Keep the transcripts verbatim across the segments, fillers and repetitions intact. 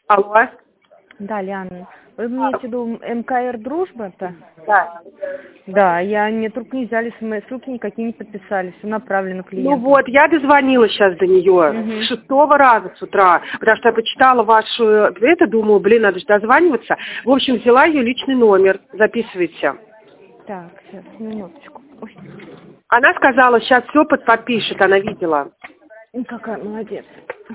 Алло. Да, Лиана, вы имеете в виду МКР «Дружба»-то? Да. Да, я, мне только не взяли смс-ссылки, никакие не подписались, все направлено клиенту. Ну вот, я дозвонилась сейчас до нее Угу. с шестого раза с утра, потому что я почитала вашу это, думаю, блин, надо же дозваниваться. В общем, взяла ее личный номер, записывайте. Так, сейчас, минуточку. Ой. Она сказала, сейчас все подпишет, она видела. Ну, какая молодец.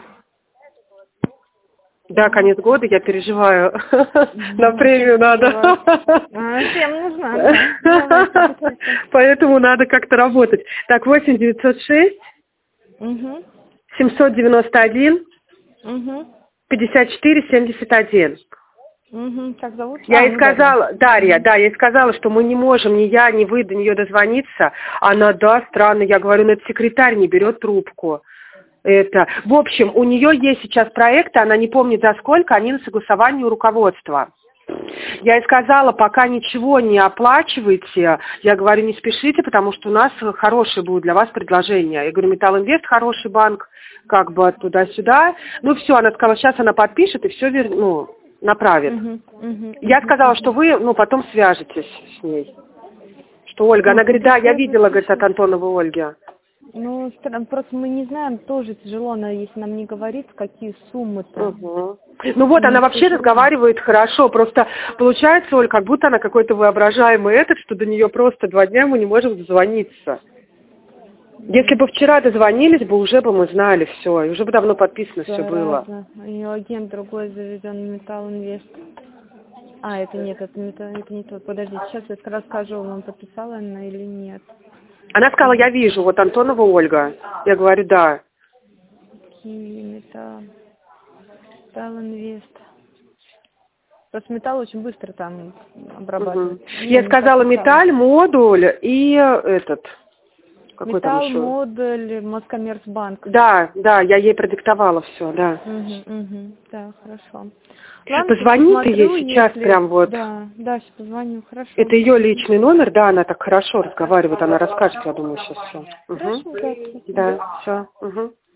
Да, конец года, я переживаю. На премию надо. Всем нужна, да. Поэтому надо как-то работать. Так, восемь девятьсот шесть семьсот девяносто один пятьдесят четыре семьдесят один. Как зовут? Я ей сказала, Дарья, да, я ей сказала, что мы не можем, ни я, ни вы до нее дозвониться. Она, да, странно, я говорю, ну это секретарь не берет трубку. Это, в общем, у нее есть сейчас проекты, она не помнит за сколько, они на согласовании у руководства. Я ей сказала, пока ничего не оплачивайте, я говорю, не спешите, потому что у нас хорошее будет для вас предложение. Я говорю, Металлинвест хороший банк, как бы туда-сюда. Ну все, она сказала, сейчас она подпишет и все вер... ну, направит. Uh-huh, uh-huh, я сказала, uh-huh. что вы ну, потом свяжетесь с ней. Что Ольга, ну, она говорит, да, я видела, говорит, от Антоновой Ольги. Ну, просто мы не знаем, тоже тяжело, если нам не говорит, какие суммы-то. Угу. Ну вот, она вообще разговаривает хорошо, просто получается, Оль, как будто она какой-то воображаемый этот, что до нее просто два дня мы не можем дозвониться. Если бы вчера дозвонились бы, уже бы мы знали все, и уже бы давно подписано все было. У нее агент другой заведен, Металлинвест. А, это нет, это не, это не тот. Подождите, сейчас я расскажу, вам подписала она или нет. Она сказала, я вижу, вот Антонова Ольга. Я говорю, да. Киви, Металл, Металлинвест. Просто металл очень быстро там обрабатывается. Угу. Я сказала металл, модуль и этот. Какой металл, там еще? Модуль, Москоммерцбанк. Да, да, я ей продиктовала все, да. Угу, угу, да, хорошо. Ладно, позвоните ей сейчас если... прям вот. Да, да, сейчас позвоню, хорошо. Это ее личный номер, да, она так хорошо разговаривает, она расскажет, я думаю, сейчас все. Хорошо, угу. Да, все. Угу.